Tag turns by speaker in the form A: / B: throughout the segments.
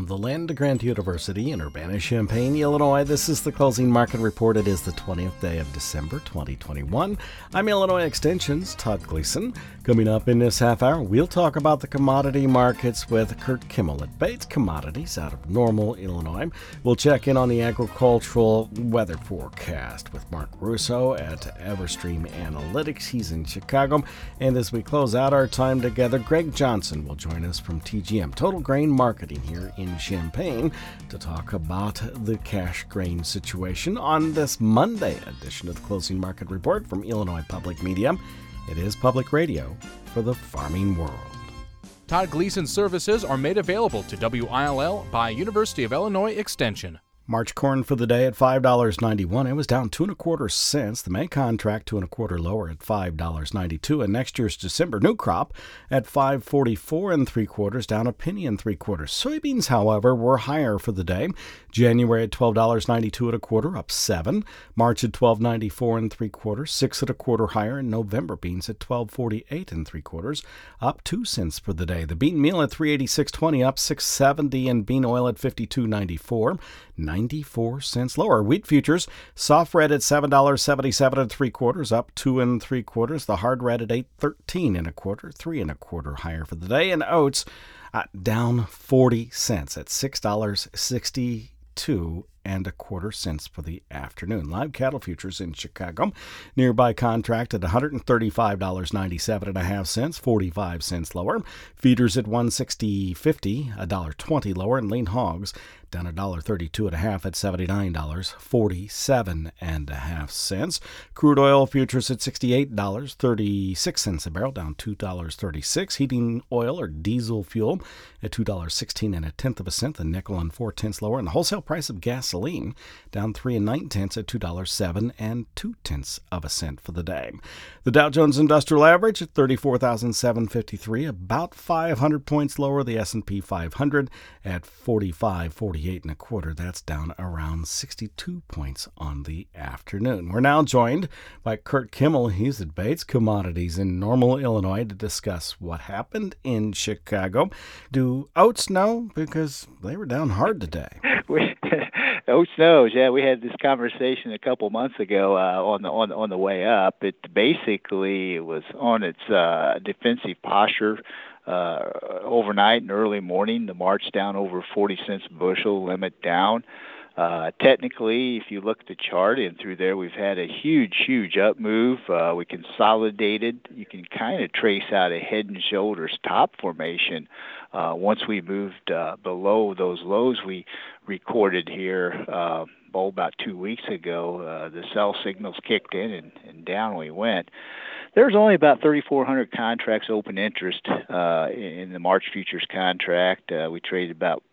A: From the land grant University in Urbana-Champaign, Illinois, this is the Closing Market Report. It is the 20th day of December, 2021. I'm Illinois Extension's Todd Gleason. Coming up in this half hour, we'll talk about the commodity markets with Kurt Kimmel at Bates Commodities out of Normal, Illinois. We'll check in on the agricultural weather forecast with Mark Russo at Everstream Analytics. He's in Chicago. And as we close out our time together, Greg Johnson will join us from TGM, Total Grain Marketing here in Champaign, to talk about the cash grain situation on this Monday edition of the Closing Market Report from Illinois Public Media. It is public radio for the farming world.
B: Todd Gleason services are made available to WILL by University of Illinois Extension.
A: March corn for the day at $5.91. It was down 2 1/4 cents. The May contract 2 1/4 lower at $5.92. And next year's December new crop at $5.44 3/4, down a penny and 3/4. Soybeans, however, were higher for the day. January at $12.92 1/4, up 7. March at $12.94 3/4, 6 1/4 higher. And November beans at $12.48 3/4, up 2 cents for the day. The bean meal at $3.8620, up $6.70, and bean oil at $52.94. 94 cents lower. Wheat futures, soft red at $7.77 3/4, up 2 3/4. The hard red at $8.13 1/4, 3 1/4 higher for the day. And oats down 40 cents at $6.62 1/4 cents for the afternoon. Live cattle futures in Chicago, nearby contract at $135.97 1/2, 45 cents lower. Feeders at $160.50, $1.20 lower, and lean hogs down $1.32 1/2 at $79.47 1/2. Crude oil futures at $68.36 a barrel, down $2.36. Heating oil or diesel fuel at $2.16 1/10 cent, the nickel and 4/10 lower, and the wholesale price of gasoline down 3 9/10 at $2.07 2/10 cent for the day. The Dow Jones Industrial Average at 34,753, about 500 points lower. The S&P 500 at 45.48 1/4. That's down around 62 points on the afternoon. We're now joined by Kurt Kimmel. He's at Bates Commodities in Normal, Illinois, to discuss what happened in Chicago. Do oats know? Because they were down hard today.
C: Oats knows. Yeah, we had this conversation a couple months ago on the way up. It basically was on its defensive posture overnight and early morning. The march down over 40 cents a bushel, limit down. Technically, if you look at the chart and through there, we've had a huge up move. We consolidated. You can kind of trace out a head and shoulders top formation. Once we moved below those lows we recorded here about 2 weeks ago, the sell signals kicked in and down we went. There's only about 3,400 contracts open interest in the March futures contract. We traded about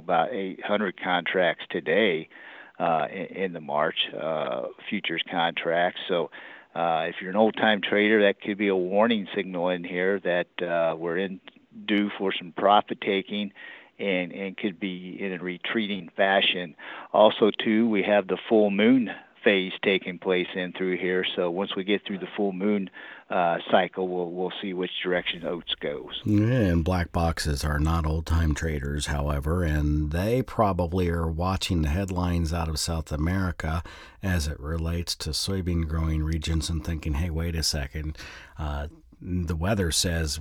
C: 800 contracts today in the March futures contract. So if you're an old-time trader, that could be a warning signal in here that we're due for some profit taking and could be in a retreating fashion. Also, too, we have the full moon phase taking place in through here. So once we get through the full moon cycle, we'll see which direction oats goes.
A: Yeah, and black boxes are not old-time traders, however, and they probably are watching the headlines out of South America as it relates to soybean growing regions and thinking, hey, wait a second, the weather says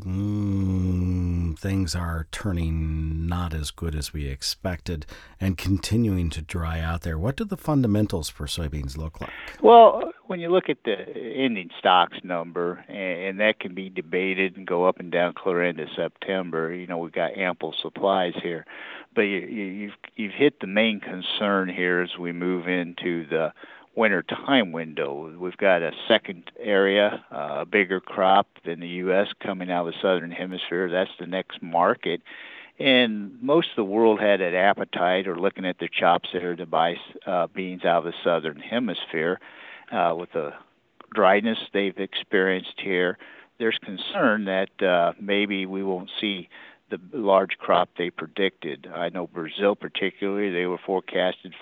A: things are turning not as good as we expected and continuing to dry out there. What do the fundamentals for soybeans look like?
C: Well, when you look at the ending stocks number, and that can be debated and go up and down clear into September, we've got ample supplies here. But you've hit the main concern here as we move into the winter time window. We've got a second area, a bigger crop than the U.S. coming out of the southern hemisphere. That's the next market. And most of the world had an appetite or looking at their chops there to buy beans out of the southern hemisphere. With the dryness they've experienced here, there's concern that maybe we won't see the large crop they predicted. I know Brazil particularly, they were forecasted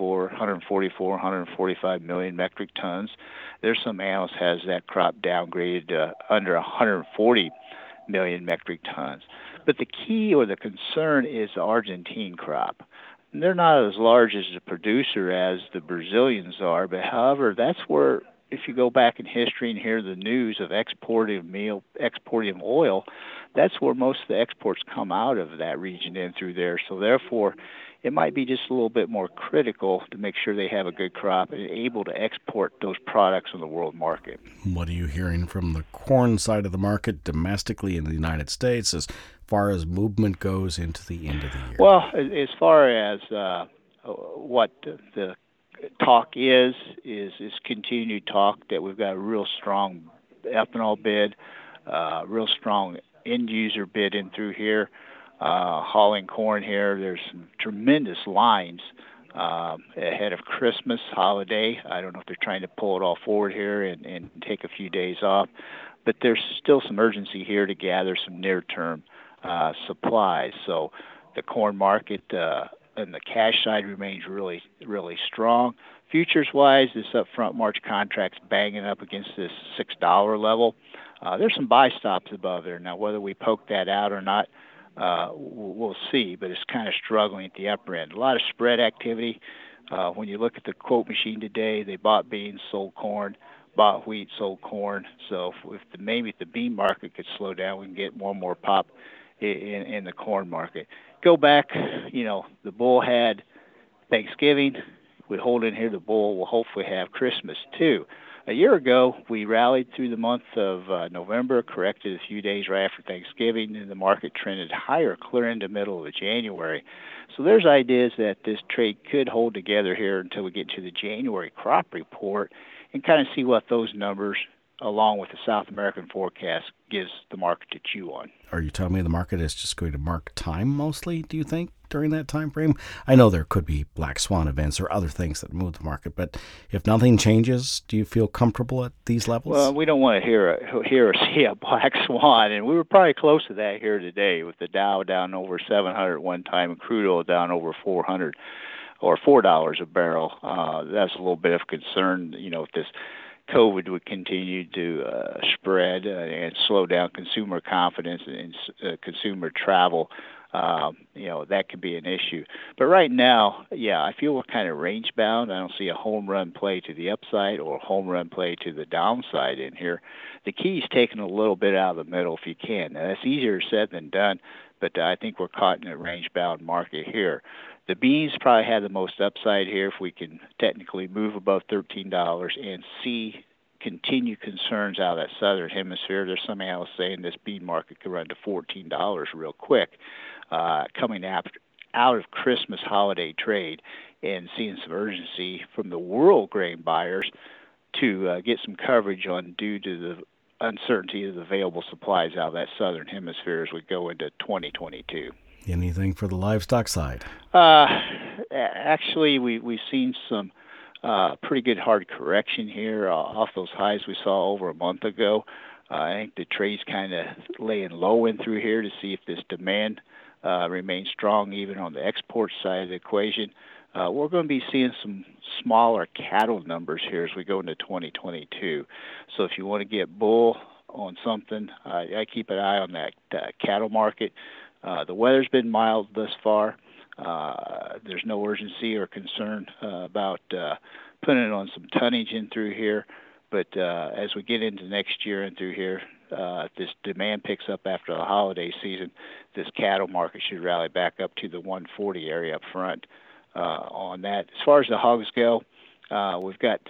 C: 145 million metric tons. There's some analysts has that crop downgraded to under 140 million metric tons. But the key or the concern is the Argentine crop. And they're not as large as a producer as the Brazilians are, but however, that's where, if you go back in history and hear the news of exporting meal, exporting oil, that's where most of the exports come out of that region in through there. So therefore, it might be just a little bit more critical to make sure they have a good crop and able to export those products on the world market.
A: What are you hearing from the corn side of the market domestically in the United States as far as movement goes into the end of the year?
C: Well, as far as what the talk is continued talk that we've got a real strong ethanol bid, real strong end user bid in through here. Hauling corn here, there's some tremendous lines ahead of Christmas holiday. I don't know if they're trying to pull it all forward here and take a few days off, but there's still some urgency here to gather some near-term supplies. So the corn market and the cash side remains really, really strong. Futures-wise, this upfront March contract's banging up against this $6 level. There's some buy stops above there. Now, whether we poke that out or not, we'll see, but it's kind of struggling at the upper end. A lot of spread activity. When you look at the quote machine today, they bought beans, sold corn, bought wheat, sold corn. So if maybe the bean market could slow down, we can get more and more pop in the corn market. Go back, the bull had Thanksgiving. We hold in here, the bull will hopefully have Christmas too. A year ago, we rallied through the month of November, corrected a few days right after Thanksgiving, and the market trended higher clear into the middle of January. So there's ideas that this trade could hold together here until we get to the January crop report and kind of see what those numbers, along with the South American forecast, gives the market to chew on.
A: Are you telling me the market is just going to mark time mostly, do you think, during that time frame? I know there could be black swan events or other things that move the market, but if nothing changes, do you feel comfortable at these levels?
C: Well, we don't want to hear or see a black swan, and we were probably close to that here today with the Dow down over 700 one time and crude oil down over 400 or $4 a barrel. That's a little bit of concern, if this COVID would continue to spread and slow down consumer confidence and consumer travel. That could be an issue. But right now, I feel we're kind of range bound. I don't see a home run play to the upside or a home run play to the downside in here. The key is taking a little bit out of the middle if you can. Now, that's easier said than done, but I think we're caught in a range bound market here. The beans probably have the most upside here if we can technically move above $13 and see continued concerns out of that southern hemisphere. There's some analysts saying this bean market could run to $14 real quick, coming out of Christmas holiday trade and seeing some urgency from the world grain buyers to get some coverage on due to the uncertainty of the available supplies out of that southern hemisphere as we go into 2022.
A: Anything for the livestock side?
C: Actually, we've seen some pretty good hard correction here off those highs we saw over a month ago. I think the trade's kind of laying low in through here to see if this demand remains strong even on the export side of the equation. We're going to be seeing some smaller cattle numbers here as we go into 2022. So if you want to get bull on something, I keep an eye on that cattle market. The weather's been mild thus far. There's no urgency or concern about putting it on some tonnage in through here. But as we get into next year and through here, if this demand picks up after the holiday season, this cattle market should rally back up to the 140 area up front on that. As far as the hogs go, we've got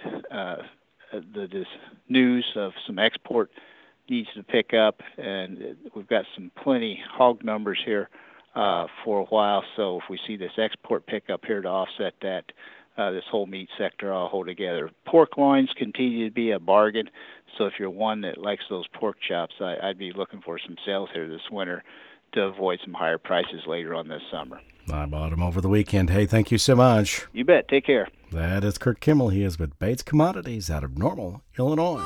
C: this news of some export needs to pick up, and we've got some plenty hog numbers here for a while. So if we see this export pick up here to offset that, this whole meat sector will hold together. Pork loins continue to be a bargain. So if you're one that likes those pork chops, I'd be looking for some sales here this winter to avoid some higher prices later on this summer.
A: I bought them over the weekend. Hey, thank you so much.
C: You bet. Take care.
A: That is Kurt Kimmel. He is with Bates Commodities out of Normal, Illinois.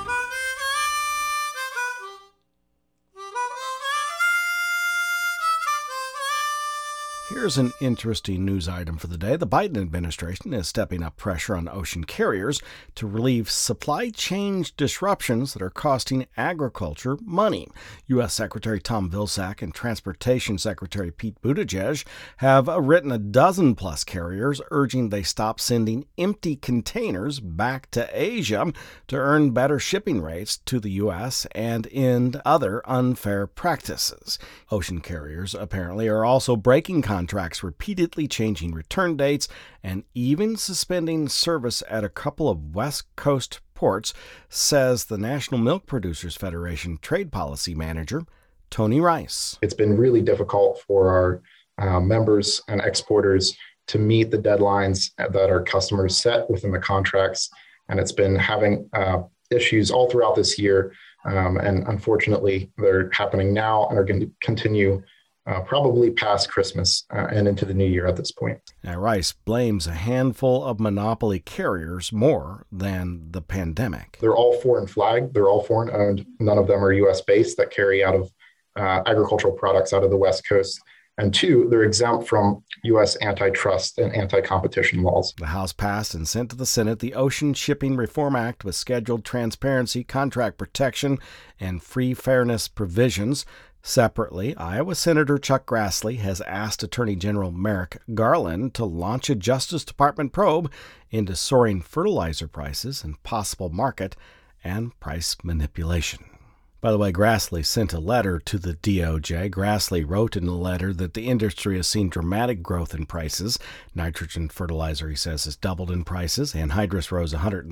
A: Here here's an interesting news item for the day. The Biden administration is stepping up pressure on ocean carriers to relieve supply chain disruptions that are costing agriculture money. U.S. Secretary Tom Vilsack and Transportation Secretary Pete Buttigieg have written a dozen-plus carriers urging they stop sending empty containers back to Asia to earn better shipping rates to the U.S. and end other unfair practices. Ocean carriers apparently are also breaking contracts, repeatedly changing return dates, and even suspending service at a couple of West Coast ports, says the National Milk Producers Federation Trade Policy Manager, Tony Rice.
D: It's been really difficult for our members and exporters to meet the deadlines that our customers set within the contracts, and it's been having issues all throughout this year. And unfortunately, they're happening now and are going to continue probably past Christmas and into the new year at this point.
A: Now, Rice blames a handful of monopoly carriers more than the pandemic.
D: They're all foreign flagged. They're all foreign owned. None of them are U.S. based that carry out of agricultural products out of the West Coast. And two, they're exempt from U.S. antitrust and anti-competition laws.
A: The House passed and sent to the Senate the Ocean Shipping Reform Act with scheduled transparency, contract protection, and free fairness provisions. Separately, Iowa Senator Chuck Grassley has asked Attorney General Merrick Garland to launch a Justice Department probe into soaring fertilizer prices and possible market and price manipulation. By the way, Grassley sent a letter to the DOJ. Grassley wrote in the letter that the industry has seen dramatic growth in prices. Nitrogen fertilizer, he says, has doubled in prices. Anhydrous rose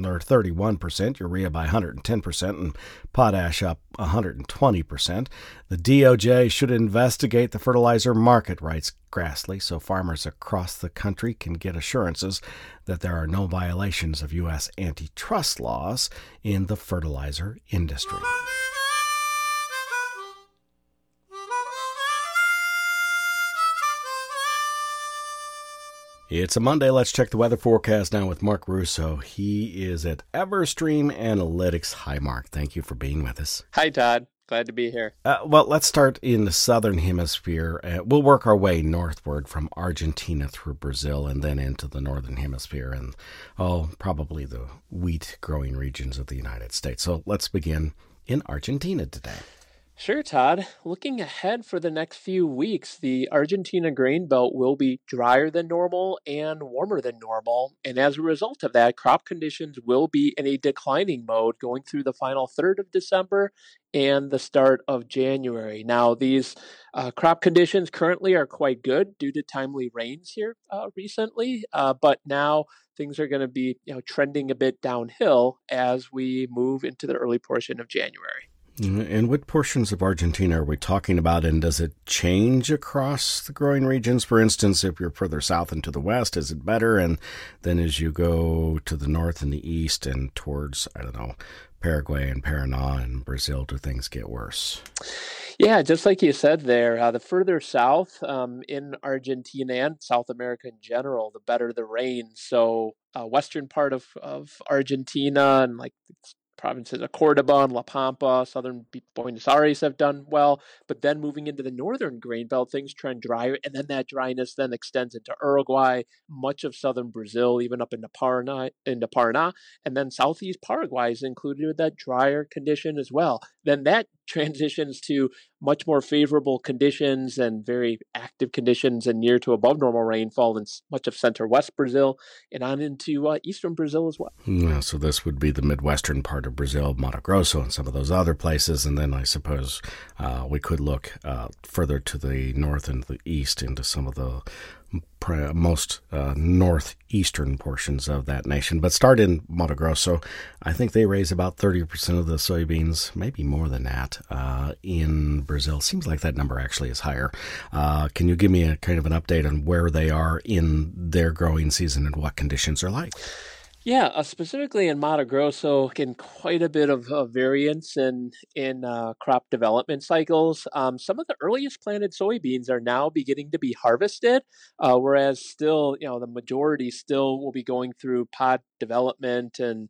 A: 131%, urea by 110%, and potash up 120%. The DOJ should investigate the fertilizer market, writes Grassley, so farmers across the country can get assurances that there are no violations of U.S. antitrust laws in the fertilizer industry. It's a Monday. Let's check the weather forecast now with Mark Russo. He is at Everstream Analytics. Hi, Mark. Thank you for being with us.
E: Hi, Todd. Glad to be here.
A: Well, let's start in the southern hemisphere. We'll work our way northward from Argentina through Brazil and then into the northern hemisphere and, probably the wheat growing regions of the United States. So let's begin in Argentina today.
E: Sure, Todd. Looking ahead for the next few weeks, the Argentina grain belt will be drier than normal and warmer than normal. And as a result of that, crop conditions will be in a declining mode going through the final third of December and the start of January. Now, these crop conditions currently are quite good due to timely rains here recently, but now things are going to be trending a bit downhill as we move into the early portion of January.
A: And what portions of Argentina are we talking about, and does it change across the growing regions? For instance, if you're further south and to the west, is it better? And then as you go to the north and the east and towards, Paraguay and Paraná and Brazil, do things get worse?
E: Yeah, just like you said there, the further south in Argentina and South America in general, the better the rain. So western part of Argentina and like provinces of Cordoba and La Pampa, southern Buenos Aires have done well, but then moving into the northern grain belt, things trend drier, and then that dryness then extends into Uruguay, much of southern Brazil, even up into Paraná, and then southeast Paraguay is included with that drier condition as well. Then that transitions to much more favorable conditions and very active conditions and near to above normal rainfall in much of center west Brazil and on into eastern Brazil as well.
A: Yeah, so this would be the midwestern part of Brazil, Mato Grosso and some of those other places. And then I suppose we could look further to the north and the east into some of the most northeastern portions of that nation. But start in Mato Grosso. I think they raise about 30% of the soybeans, maybe more than that, in Brazil. Seems like that number actually is higher. Can you give me a kind of an update on where they are in their growing season and what conditions are like?
E: Yeah, specifically in Mato Grosso, again, quite a bit of variance in crop development cycles. Some of the earliest planted soybeans are now beginning to be harvested, whereas still, the majority still will be going through pod development and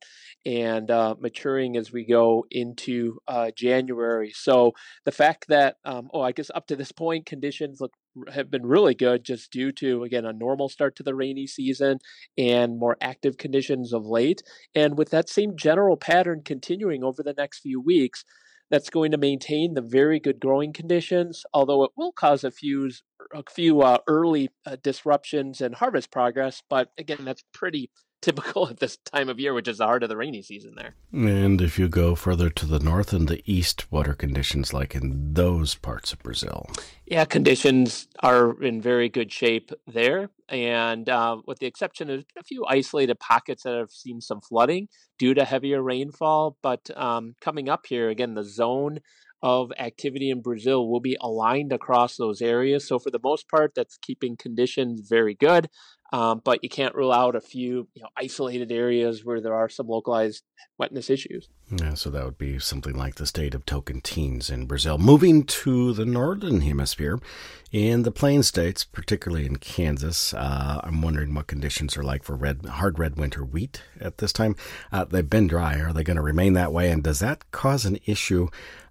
E: maturing as we go into January. So the fact that, I guess up to this point, conditions look have been really good just due to, again, a normal start to the rainy season and more active conditions of late. And with that same general pattern continuing over the next few weeks, that's going to maintain the very good growing conditions, although it will cause a few early disruptions in harvest progress. But again, that's pretty typical at this time of year, which is the heart of the rainy season there.
A: And if you go further to the north and the east, what are conditions like in those parts of Brazil?
E: Yeah, conditions are in very good shape there. And with the exception of a few isolated pockets that have seen some flooding due to heavier rainfall. But coming up here, again, the zone of activity in Brazil will be aligned across those areas. So for the most part, that's keeping conditions very good. But you can't rule out a few isolated areas where there are some localized wetness issues.
A: Yeah, so that would be something like the state of Tocantins in Brazil. Moving to the northern hemisphere, in the plain states, particularly in Kansas, I'm wondering what conditions are like for hard red winter wheat at this time. They've been dry. Are they going to remain that way? And does that cause an issue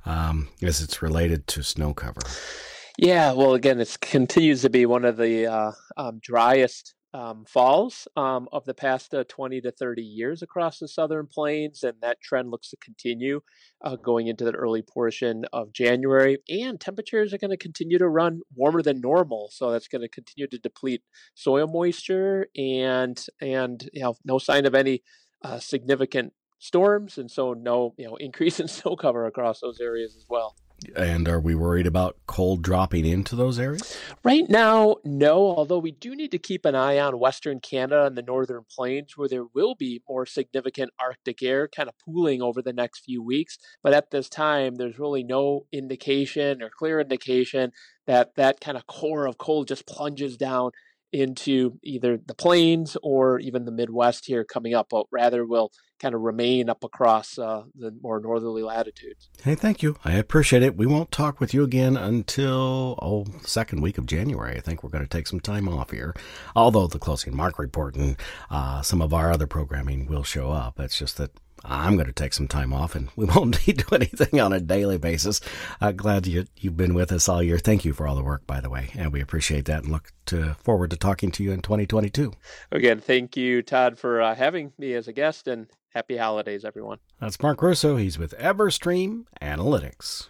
A: as it's related to snow cover?
E: Yeah, well, again, it continues to be one of the driest falls of the past 20 to 30 years across the southern plains, and that trend looks to continue going into the early portion of January. And temperatures are going to continue to run warmer than normal, so that's going to continue to deplete soil moisture, and no sign of any significant storms, and so no increase in snow cover across those areas as well.
A: And are we worried about cold dropping into those areas?
E: Right now, no, although we do need to keep an eye on Western Canada and the Northern Plains, where there will be more significant Arctic air kind of pooling over the next few weeks. But at this time, there's really no indication or clear indication that that kind of core of cold just plunges down into either the plains or even the Midwest here coming up, but rather will kind of remain up across the more northerly latitudes.
A: Hey, thank you. I appreciate it. We won't talk with you again until second week of January. I think we're going to take some time off here, although the Closing Mark Report and some of our other programming will show up. It's just that I'm going to take some time off, and we won't need to do anything on a daily basis. Glad you've been with us all year. Thank you for all the work, by the way, and we appreciate that and look forward to talking to you in 2022.
E: Again, thank you, Todd, for having me as a guest, and happy holidays, everyone.
A: That's Mark Russo. He's with Everstream Analytics.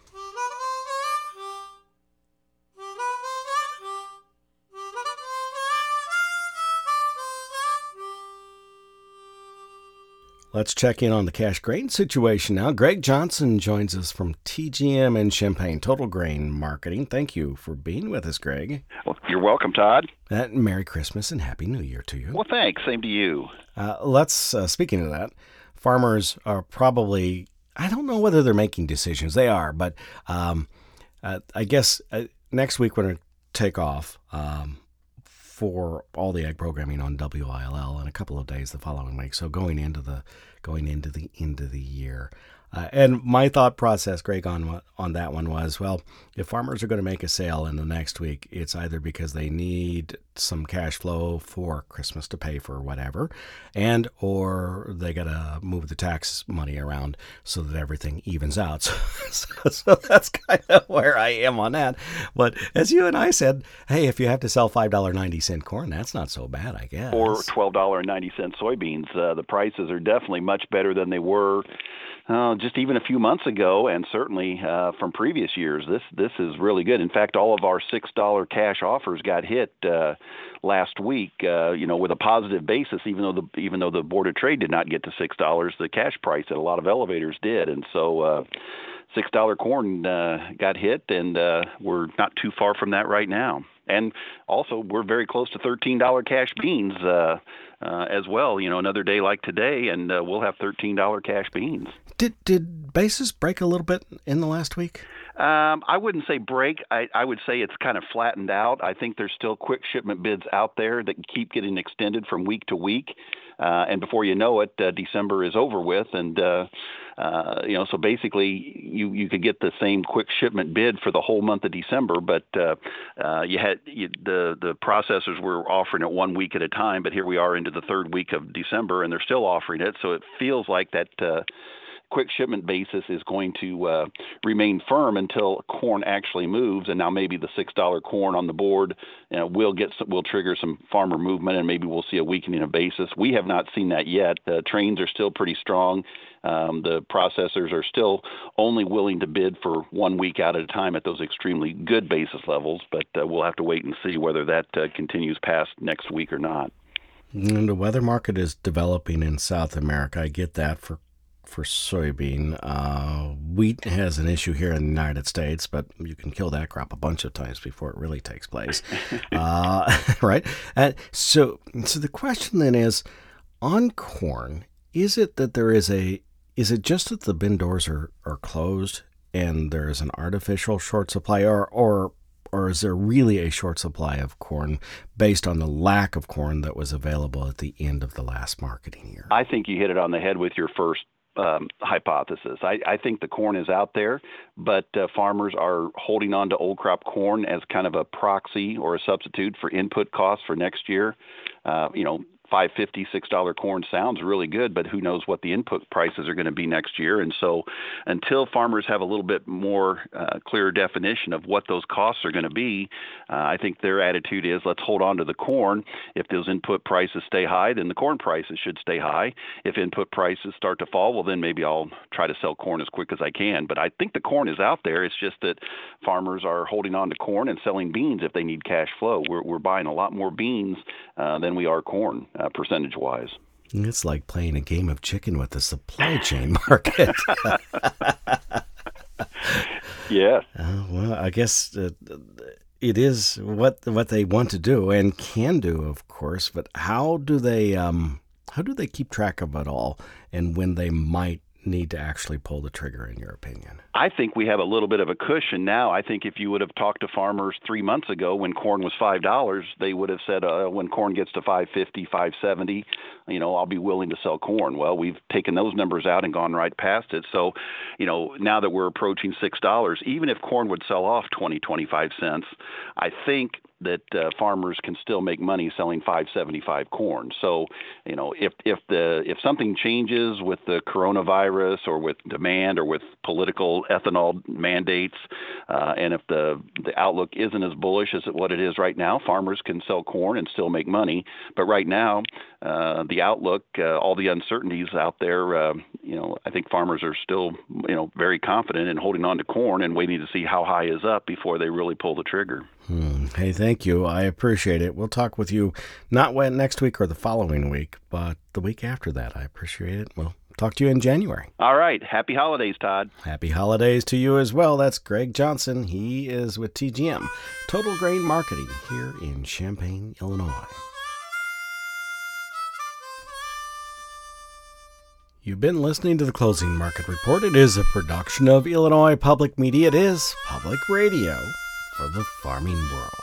A: Let's check in on the cash grain situation now. Greg Johnson joins us from TGM and Champaign Total Grain Marketing. Thank you for being with us, Greg.
F: Well, you're welcome, Todd.
A: Merry Christmas and Happy New Year to you.
F: Well, thanks. Same to you.
A: Speaking of that, farmers are probably, I don't know whether they're making decisions. They are, but I guess next week we're going to take off for all the ag programming on WILL in a couple of days the following week. So going into the end of the year. And my thought process, Greg, on that one was, well, if farmers are going to make a sale in the next week, it's either because they need some cash flow for Christmas to pay for whatever, or they got to move the tax money around so that everything evens out. So that's kind of where I am on that. But as you and I said, hey, if you have to sell $5.90 corn, that's not so bad, I guess.
F: Or $12.90 soybeans. The prices are definitely much better than they were just even a few months ago, and certainly from previous years. This is really good. In fact, all of our $6 cash offers got hit last week, with a positive basis. Even though the Board of Trade did not get to $6, the cash price at a lot of elevators did, and so $6 corn got hit, and we're not too far from that right now. And also, we're very close to $13 cash beans as well. Another day like today, and we'll have $13 cash beans.
A: Did basis break a little bit in the last week?
F: I wouldn't say break. I would say it's kind of flattened out. I think there's still quick shipment bids out there that keep getting extended from week to week. And before you know it, December is over with. And, so basically you could get the same quick shipment bid for the whole month of December, but the processors were offering it 1 week at a time. But here we are into the third week of December, and they're still offering it. So it feels like that quick shipment basis is going to remain firm until corn actually moves, and now maybe the $6 corn on the board will trigger some farmer movement, and maybe we'll see a weakening of basis. We have not seen that yet. The trains are still pretty strong. The processors are still only willing to bid for 1 week out at a time at those extremely good basis levels, but we'll have to wait and see whether that continues past next week or not.
A: And the weather market is developing in South America. I get that for soybean. Wheat has an issue here in the United States, but you can kill that crop a bunch of times before it really takes place. Right? So the question then is, on corn, is it just that the bin doors are closed and there is an artificial short supply, or is there really a short supply of corn based on the lack of corn that was available at the end of the last marketing year?
F: I think you hit it on the head with your first hypothesis. I think the corn is out there, but farmers are holding on to old crop corn as kind of a proxy or a substitute for input costs for next year. $5.50, $6 corn sounds really good, but who knows what the input prices are going to be next year. And so until farmers have a little bit more clear definition of what those costs are going to be, I think their attitude is, let's hold on to the corn. If those input prices stay high, then the corn prices should stay high. If input prices start to fall, well, then maybe I'll try to sell corn as quick as I can. But I think the corn is out there. It's just that farmers are holding on to corn and selling beans if they need cash flow. We're buying a lot more beans than we are corn. Percentage-wise.
A: It's like playing a game of chicken with the supply chain market.
F: Yeah.
A: Well, I guess it is what they want to do and can do, of course. But how do they keep track of it all, and when they might need to actually pull the trigger, in your opinion?
F: I think we have a little bit of a cushion now. I think if you would have talked to farmers 3 months ago when corn was $5, they would have said, when corn gets to $5.50, $5.70, I'll be willing to sell corn. Well, we've taken those numbers out and gone right past it. So, now that we're approaching $6, even if corn would sell off 20, 25 cents, I think that farmers can still make money selling $5.75 corn. So, if something changes with the coronavirus or with demand or with political ethanol mandates, and if the outlook isn't as bullish as what it is right now, farmers can sell corn and still make money. But right now, the outlook, all the uncertainties out there, I think farmers are still, very confident in holding on to corn and waiting to see how high is up before they really pull the trigger.
A: Hey, thank you. I appreciate it. We'll talk with you not next week or the following week, but the week after that. I appreciate it. We'll talk to you in January.
F: All right. Happy holidays, Todd.
A: Happy holidays to you as well. That's Greg Johnson. He is with TGM, Total Grain Marketing, here in Champaign, Illinois. You've been listening to the Closing Market Report. It is a production of Illinois Public Media. It is public radio for the farming world.